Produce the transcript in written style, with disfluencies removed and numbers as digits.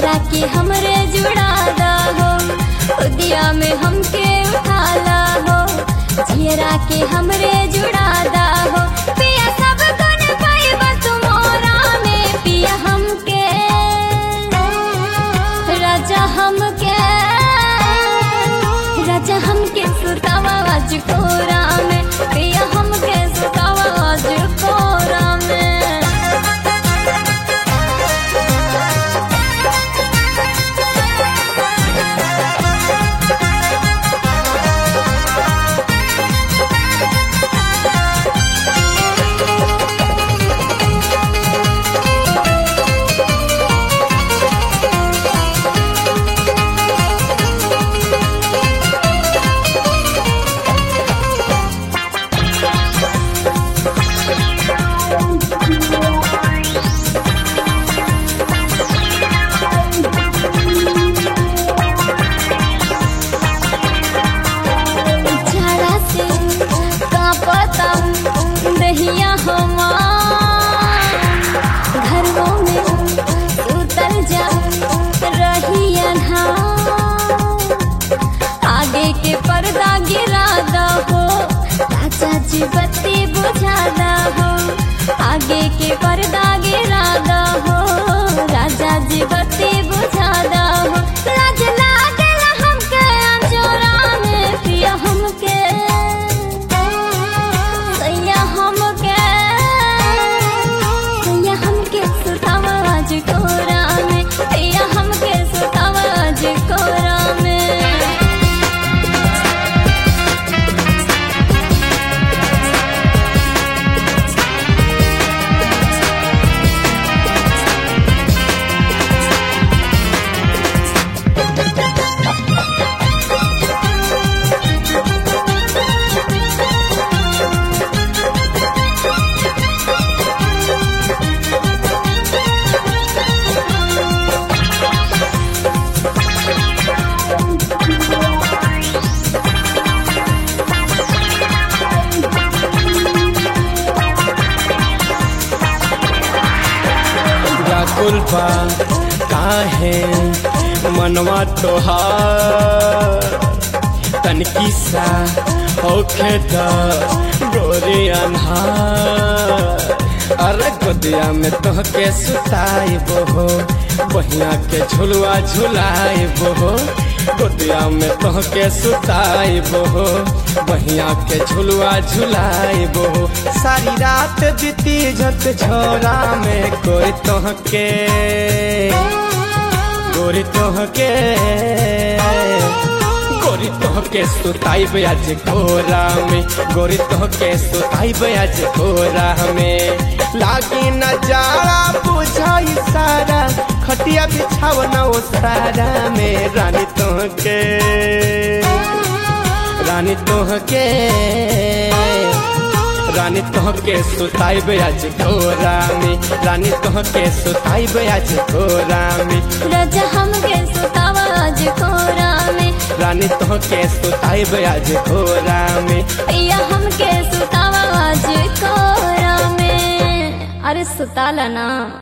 जियरा के हमरे जुड़ा दा हो, खुदिया में हमके उठाला हो, जियरा के हमरे जुड़ा दा हो। पिया सब गुण पाइबा तुमोरा में, पिया हमके राजा हमके सुतावा आज कोरा में, पिया हमके सुतावा आज कोरा में। दहिया हमार घरों में उतर जा रही अन्हार, आगे के पर्दा गिरा दा हो, राजा जी बत्ती बुझा दा हो, आगे के पर्दा गिरा दा हो, राजा जी बत्ती बुझा दा हो। लाज लागल हमके अंजोरा में, पिया हमके सुतावा आज कोरा में, पिया हमके सुतावा आज कोरा में। कुलपा काहे मनवा तोहार, तनकी सा होखे द गोरे अन्हार। अरे गोदिया में तोहके सुताइबो हो, बहिया के झुलवा झुलाइबो हो, गोदिया में तोहके सुताइबो हो, बहिया के झुलवा झुलाइबो हो। सारी रात बीती झक छोरा में, गोरी तोहके गोरी तोहके सुताइब आज कोरा में, गोरी तोहके सुताइब आज कोरा में। लागी नजारा बुझाई सारा, खटिया बिछावना ओ सारा में, रानी तोहके सुताइब आज कोरा में, रानी तोहके सुताइब आज कोरा में। राजा हमके सुतावा आज कोरा में, रानी तोहके सुताइब आज कोरा में, पिया हमके सुतावा आज कोरा में। अरे सुताला ना।